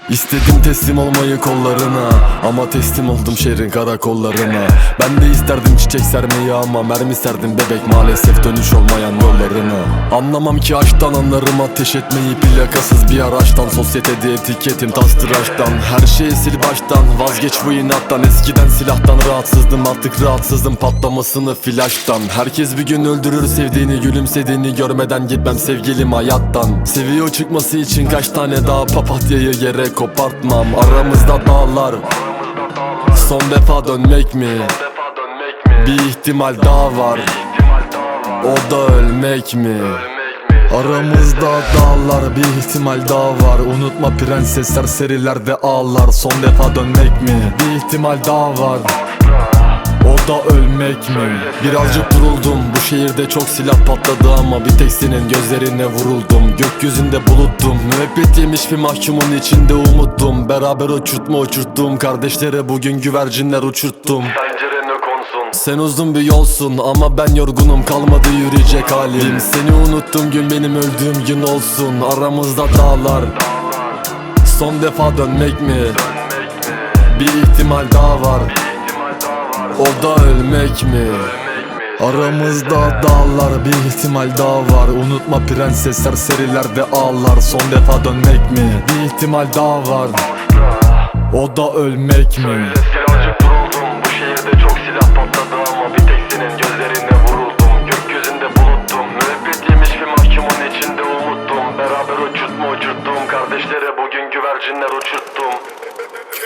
İstedim teslim olmayı kollarına, ama teslim oldum şehrin karakollarına. Ben de isterdim çiçek sermeyi, ama mermi serdim bebek, maalesef dönüş olmayan yollarına. Anlamam ki aşktan, anlarım ateş etmeyi plakasız bir araçtan. Sosyetede etiketim tas tıraştan, her şeyi sil baştan. Vazgeç bu inattan, eskiden silahtan rahatsızdım, artık rahatsızım patlamasını flaştan. Herkes bir gün öldürür sevdiğini, gülümsediğini görmeden gitmem sevgilim hayattan. Seviyor çıkması için kaç tane daha papatyayı yere kopartmam. Aramızda dağlar, son defa dönmek mi? Bir ihtimal daha var, o da ölmek mi? Aramızda dağlar, bir ihtimal daha var. Unutma prenses, serserilerde ağlar. Son defa dönmek mi? Bir ihtimal daha var, o da ölmek mi? Birazcık duruldum, bu şehirde çok silah patladı, ama bir tek senin gözlerine vuruldum. Gökyüzünde buluttum, müebbet yemiş bir mahkumun içinde umuttum. Beraber uçurttuğum kardeşlere bugün güvercinler uçurttum. Sen uzun bir yolsun, ama ben yorgunum, kalmadı yürüyecek halim. Seni unuttum gün benim öldüğüm gün olsun. Aramızda dağlar, son defa dönmek mi? Bir ihtimal daha var, o da ölmek mi? Aramızda dağlar, bir ihtimal daha var. Unutma prenses, serserilerde ağlar. Son defa dönmek mi? Bir ihtimal daha var, o da ölmek mi? Birazcık duruldum, bu şehirde çok silah patladı, ama bir tek senin gözlerine vuruldum. Gökyüzünde buluttum, müebbet yemiş bir mahkumun içinde umuttum. Beraber uçurttuğum kardeşlere bugün güvercinler uçurttum.